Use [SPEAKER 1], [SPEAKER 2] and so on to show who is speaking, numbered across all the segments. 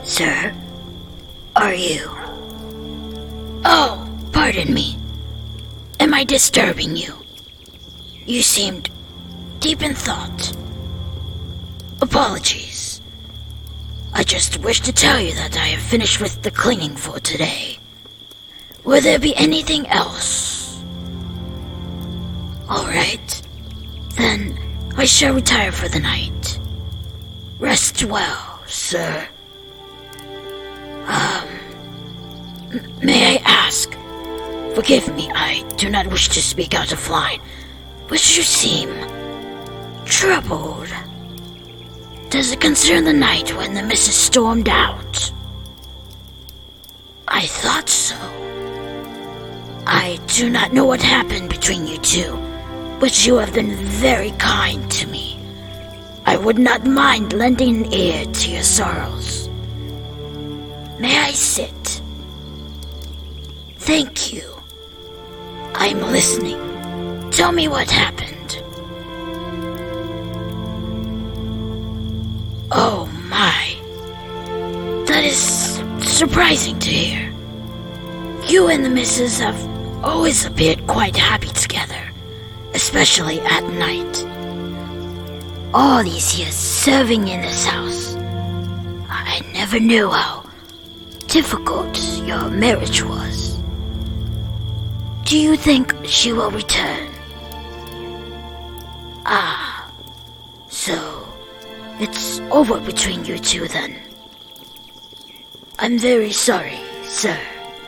[SPEAKER 1] Sir, are you... Oh, pardon me. Am I disturbing you? You seemed deep in thought. Apologies. I just wish to tell you that I have finished with the cleaning for today. Will there be anything else? Alright. Then I shall retire for the night. Rest well, sir. May I ask? Forgive me, I do not wish to speak out of line, but you seem troubled. Does it concern the night when the missus stormed out? I thought so. I do not know what happened between you two, but you have been very kind to me. I would not mind lending an ear to your sorrows. May I sit? Thank you. I'm listening. Tell me what happened. Oh my. That is surprising to hear. You and the missus have always appeared quite happy together, especially at night. All these years serving in this house, I never knew how difficult your marriage was. Do you think she will return? Ah, so it's over between you two then. I'm very sorry, sir.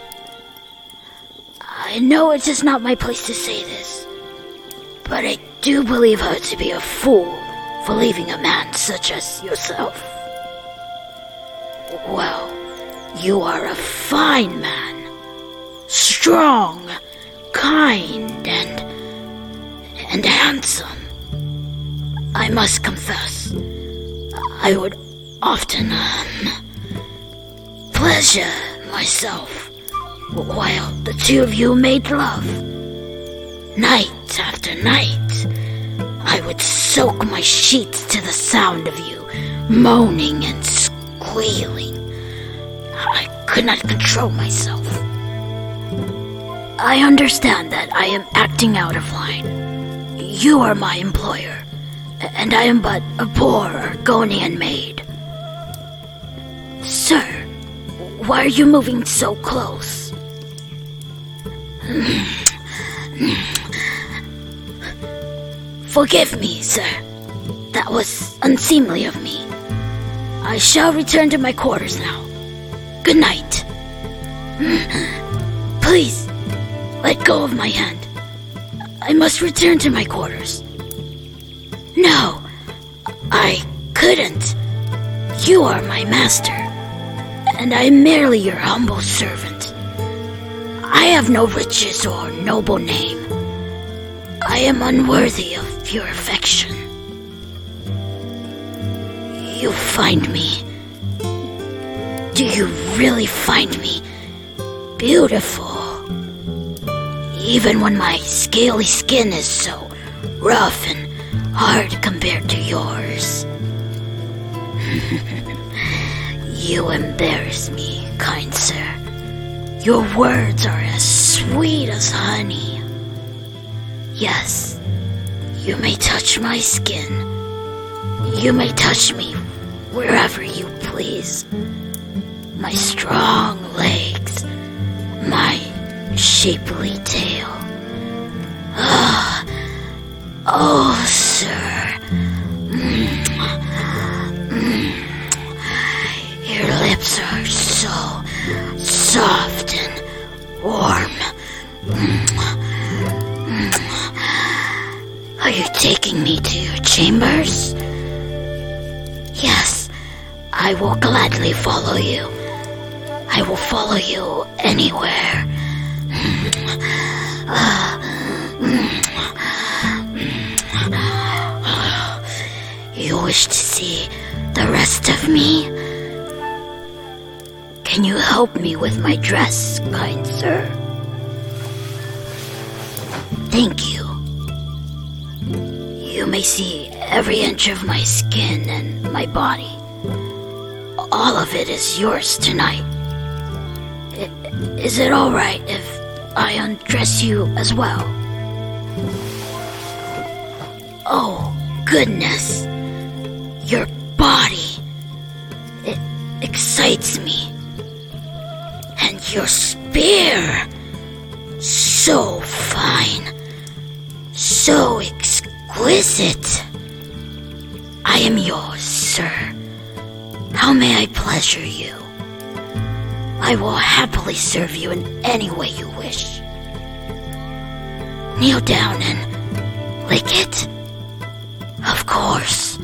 [SPEAKER 1] I know it is not my place to say this, but I do believe her to be a fool for leaving a man such as yourself. Well, you are a fine man, strong, kind, and handsome. I must confess, I would often pleasure myself while the two of you made love. Night after night, I would soak my sheets to the sound of you moaning and squealing. I could not control myself. I understand that I am acting out of line. You are my employer, and I am but a poor Argonian maid. Sir, why are you moving so close? Forgive me, sir. That was unseemly of me. I shall return to my quarters now. Good night. Please, let go of my hand. I must return to my quarters. No, I couldn't. You are my master, and I am merely your humble servant. I have no riches or noble name. I am unworthy of your affection. You find me... Do you really find me beautiful? Even when my scaly skin is so rough and hard compared to yours. You embarrass me, kind sir. Your words are as sweet as honey. Yes, you may touch my skin. You may touch me wherever you please. My strong legs, my shapely tail. Oh, sir. Your lips are so soft and warm. Are you taking me to your chambers? Yes, I will gladly follow you. I will follow you anywhere. You wish to see the rest of me? Can you help me with my dress, kind sir? Thank you. You may see every inch of my skin and my body. all of it is yours tonight. Is it alright if I undress you as well? Oh, goodness. Your body. It excites me. And your spear. So fine. So exquisite. I am yours, sir. How may I pleasure you? I will happily serve you in any way you wish. Kneel down and lick it. Of course.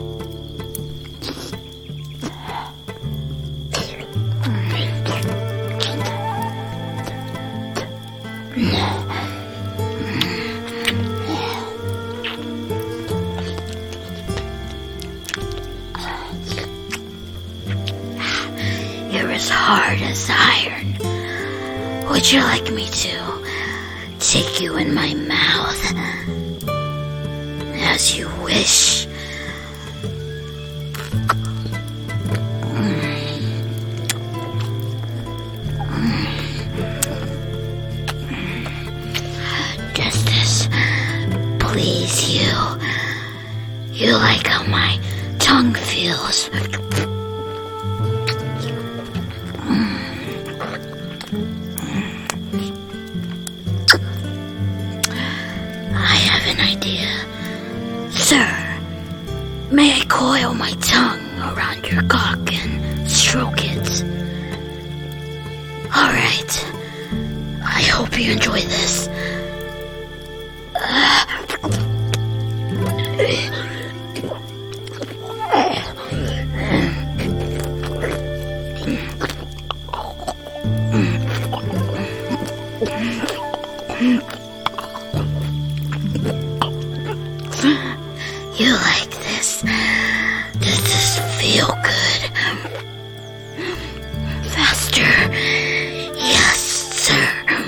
[SPEAKER 1] You're as hard as iron. Would you like me to take you in my mouth? As you wish. Does this please you? You like how my tongue feels? I have an idea. Sir, may I coil my tongue around your cock and stroke it? Alright. I hope you enjoy this. You like this? Does this feel good? Faster. Yes, sir.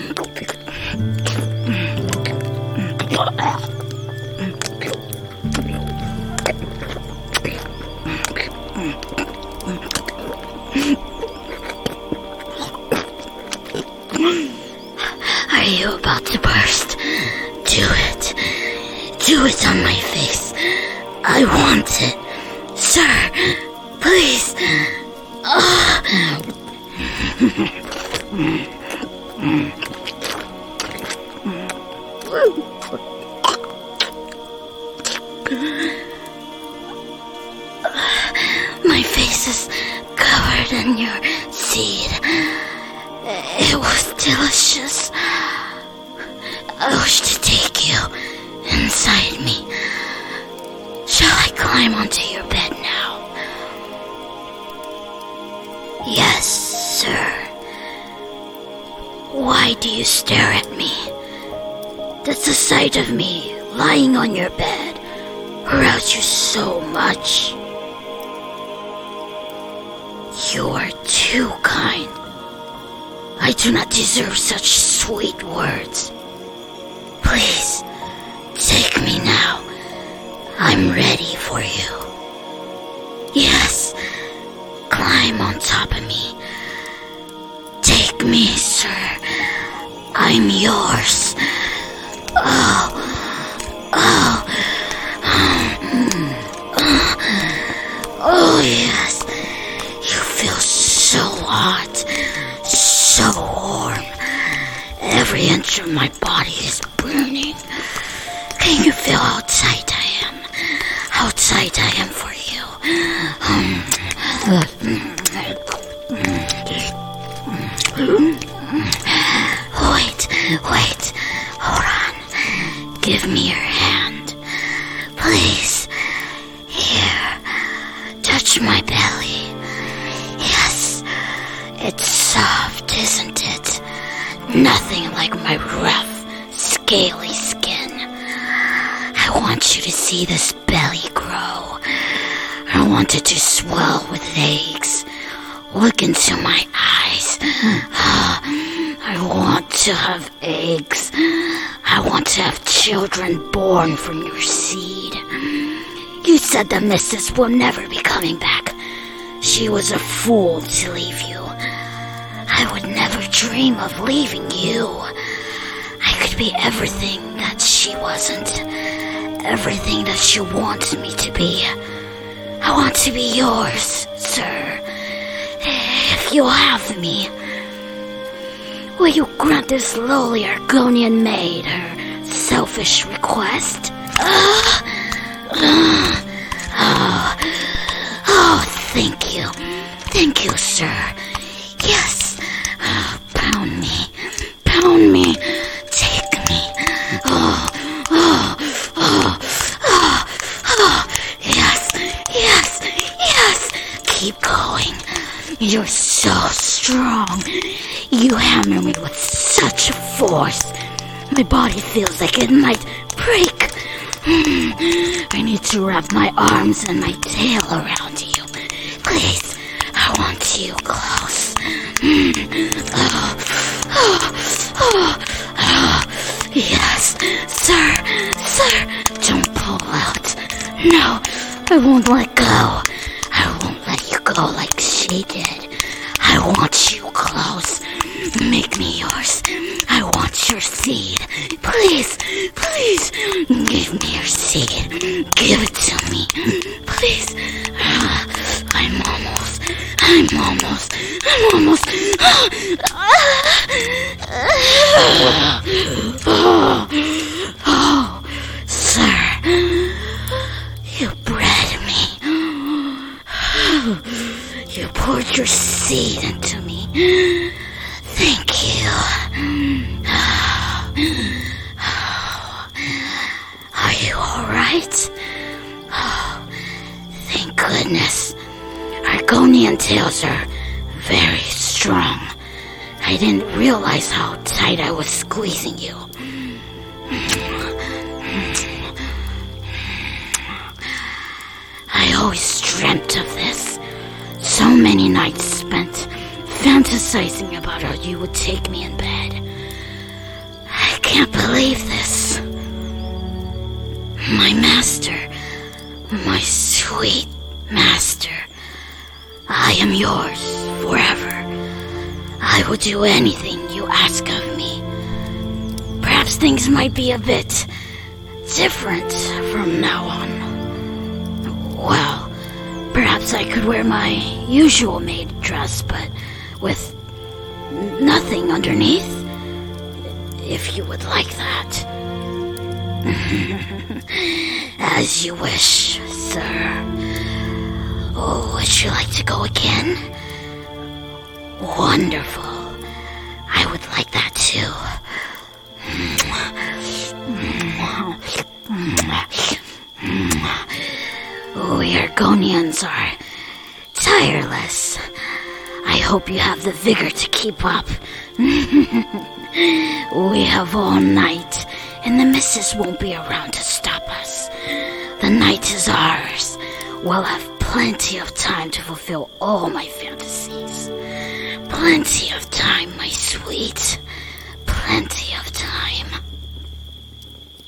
[SPEAKER 1] Are you about to burst? Do it. Do it on my face. I want it. Sir, please. My face is covered in your seed. It was delicious. I wish to take you inside me. Shall I climb onto your bed now? Yes, sir. Why do you stare at me? Does the sight of me lying on your bed arouse you so much? You are too kind. I do not deserve such sweet words. Please, take me now. I'm ready for you. Yes, climb on top of me. Take me, sir. I'm yours. Oh, yes. You feel so hot, so warm. Every inch of my body is burning. Can you feel how tight I am? How tight I am for you. Wait. Hold on. Give me your hand. Please. Here. Touch my belly. Yes. It's soft, isn't it? Nothing like my rough, scaly skin. I want you to see this belly grow. I want it to swell with eggs. Look into my eyes. I want to have eggs. I want to have children born from your seed. You said the missus will never be coming back. She was a fool to leave you. I would never dream of leaving you. I could be everything that she wasn't. Everything that she wants me to be. I want to be yours, sir. If you have me, will you grant this lowly Argonian maid her selfish request? Thank you. Thank you, sir. Yes. Pound me. Pound me. Take me. Yes. Yes. Yes. Keep going. You're so strong. You hammer me with such force. My body feels like it might break. I need to wrap my arms and my tail around you. Please, I want you close. Yes, sir, don't pull out. No, I won't let go. I won't let you go like she did. I want you close. Make me yours. I want your seed. Please, give me your seed. Give it to me. Please. I'm almost. Oh, sir, you bred me. You poured your seed into me. Thank you. Are you alright? Oh, thank goodness. Argonian tails are very strong. I didn't realize how tight I was squeezing you. I always dreamt of this. So many nights spent fantasizing about how you would take me in bed. I can't believe this. My master, my sweet master, I am yours forever. I will do anything you ask of me. Perhaps things might be a bit different from now on. Well, perhaps I could wear my usual maid dress, but with nothing underneath, if you would like that. As you wish, sir. Oh, would you like to go again? Wonderful. I would like that too. We Argonians are tireless. I hope you have the vigor to keep up. We have all night, and the missus won't be around to stop us. The night is ours. We'll have plenty of time to fulfill all my fantasies. Plenty of time, my sweet. Plenty of time.